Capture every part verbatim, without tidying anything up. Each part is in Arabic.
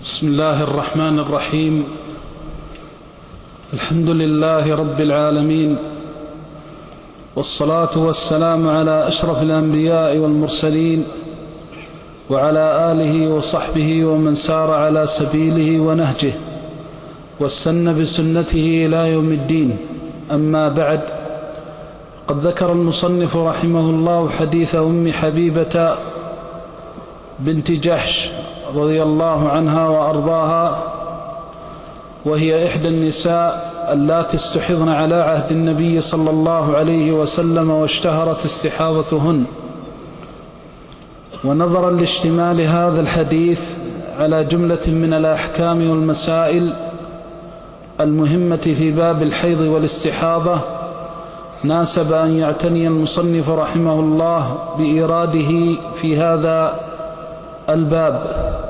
بسم الله الرحمن الرحيم. الحمد لله رب العالمين، والصلاة والسلام على أشرف الأنبياء والمرسلين، وعلى آله وصحبه ومن سار على سبيله ونهجه واستنى بسنته إلى يوم الدين. أما بعد، قد ذكر المصنف رحمه الله حديث أم حبيبة بنت جحش رضي الله عنها وأرضاها، وهي إحدى النساء اللاتي استحضن على عهد النبي صلى الله عليه وسلم واشتهرت استحاضتهن. ونظرا لاشتمال هذا الحديث على جملة من الأحكام والمسائل المهمة في باب الحيض والاستحاضة، ناسب أن يعتني المصنف رحمه الله بإيراده في هذا الباب.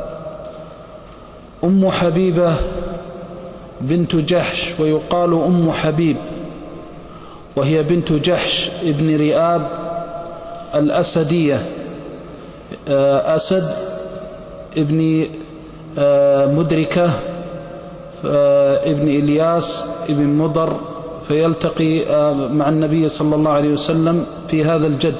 أم حبيبة بنت جحش، ويقال أم حبيب، وهي بنت جحش ابن رئاب الأسدية، أسد ابن مدركة ابن إلياس ابن مضر، فيلتقي مع النبي صلى الله عليه وسلم في هذا الجد.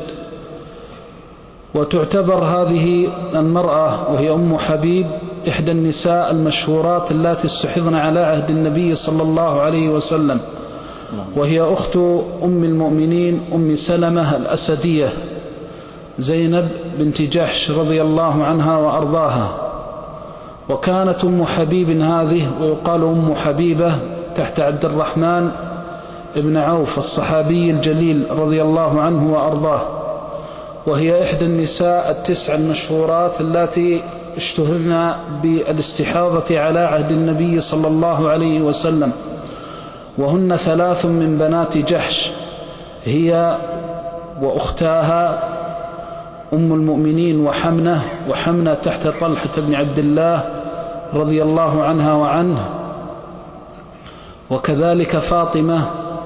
وتعتبر هذه المرأة وهي أم حبيب إحدى النساء المشهورات التي استحضن على عهد النبي صلى الله عليه وسلم، وهي أخت أم المؤمنين أم سلمة الأسدية زينب بنت جحش رضي الله عنها وأرضاها. وكانت أم حبيب هذه، ويقال أم حبيبة، تحت عبد الرحمن ابن عوف الصحابي الجليل رضي الله عنه وأرضاه، وهي إحدى النساء التسع المشهورات التي اشتهرن بالاستحاضة على عهد النبي صلى الله عليه وسلم. وهن ثلاث من بنات جحش، هي وأختاها أم المؤمنين وحمنة، وحمنة تحت طلحة بن عبد الله رضي الله عنها وعنه، وكذلك فاطمة،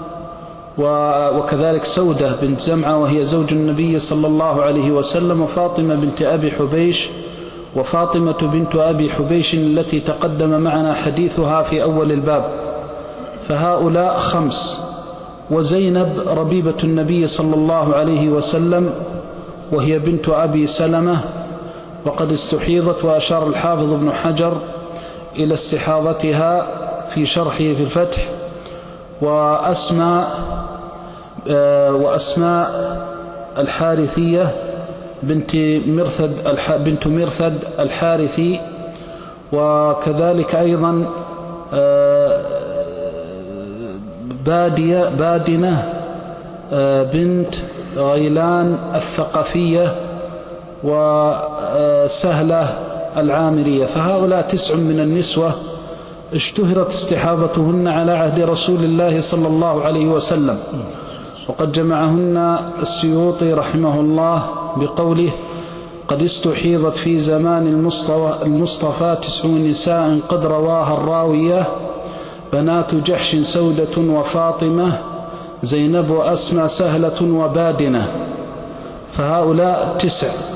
وكذلك سودة بنت زمعة وهي زوج النبي صلى الله عليه وسلم، وفاطمة بنت أبي حبيش، وفاطمة بنت أبي حبيش التي تقدم معنا حديثها في أول الباب. فهؤلاء خمس. وزينب ربيبة النبي صلى الله عليه وسلم، وهي بنت أبي سلمة، وقد استحيضت، وأشار الحافظ ابن حجر إلى استحاضتها في شرحه في الفتح. وأسماء وأسماء الحارثية بنت مرثد بنت مرثد الحارثي، وكذلك أيضا بادية بادنة بنت غيلان الثقفية، وسهلة العامرية. فهؤلاء تسع من النسوة اشتهرت استحاضتهن على عهد رسول الله صلى الله عليه وسلم، وقد جمعهن السيوطي رحمه الله بقوله: قد استحيضت في زمان المصطفى تسع نساء قد رواها الراوية، بنات جحش سودة وفاطمة زينب وأسمى سهلة وبادنة. فهؤلاء تسع.